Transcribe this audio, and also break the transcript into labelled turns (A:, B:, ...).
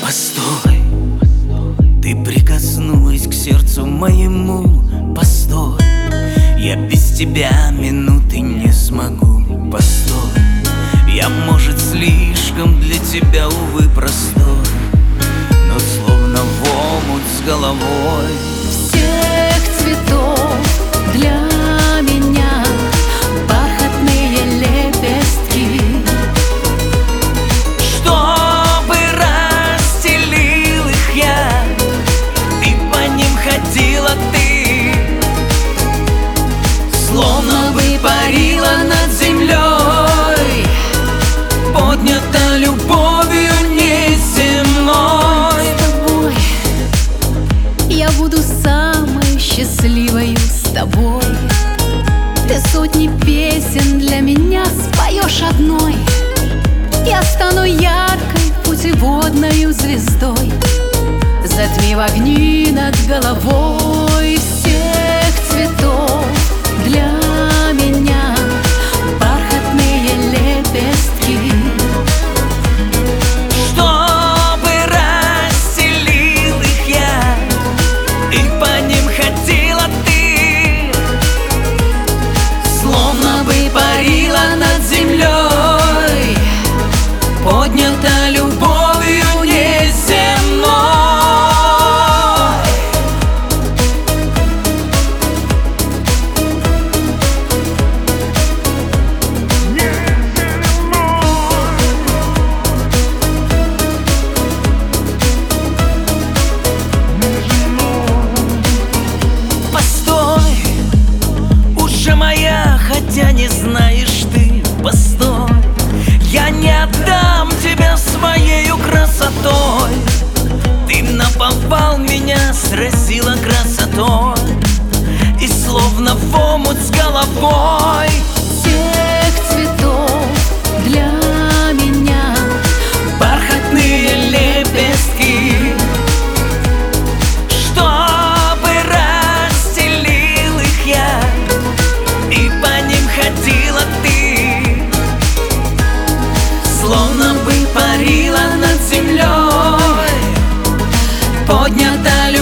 A: Постой, ты прикоснулась к сердцу моему. Постой, я без тебя минуты не смогу. Постой, я, может, слишком для тебя, увы, простой, но словно в омут с головой.
B: Всех цветов для меня бархатные лепестки,
A: Чтобы расстелил их я, и по ним ходила ты, словно бы парила над землей, поднята любовью неземной.
B: с тобой я буду самой счастливой с тобой. Ты сотни песен для меня споешь одной. Я стану яркой путеводною звездой, затмив огни над головой. Всех цветов для меня бархатные лепестки,
A: Чтобы расстелил их я, и по ним ходила ты, словно бы парила над землей, поднята любовью неземной. Постой, уже моя, хотя не знаешь ты. Постой, я не отдам тебя своею красотой. Ты наповал меня, сразила красотой, и словно в омут с головой.
B: всех цветов для меня
A: Бархатные лепестки, чтобы расстелил их я, и по ним ходила ты, словно бы парила над землей, поднята любовью